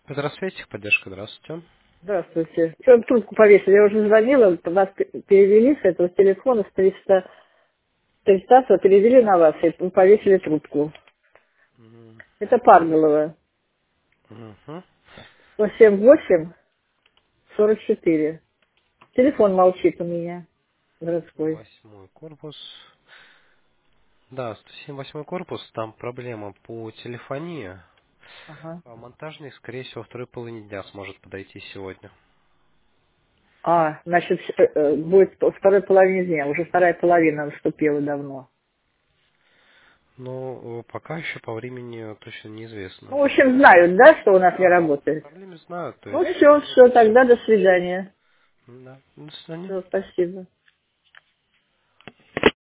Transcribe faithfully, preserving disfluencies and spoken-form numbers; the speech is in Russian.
Здравствуйте, поддержка, здравствуйте. Здравствуйте. Что трубку повесили? Я уже звонила, вас п- перевели с этого телефона с триста тридцать, перевели на вас и повесили трубку. М, Это Парголова. мгм. сто семьдесят восемь сорок четыре. Телефон молчит у меня городской. Восьмой корпус. Да, сто семь восьмой корпус, там проблема по телефонии. Ага. А монтажный, скорее всего, во второй половине дня сможет подойти сегодня. А, значит, э, э, будет во второй половине дня. Уже вторая половина наступила давно. Но э, пока еще по времени точно неизвестно. Ну, в общем, знают, да, что у нас не Да, да, работает? проблеме знаю, то Ну, есть все, сегодня все, все. тогда до свидания. Да, до свидания. Все, спасибо.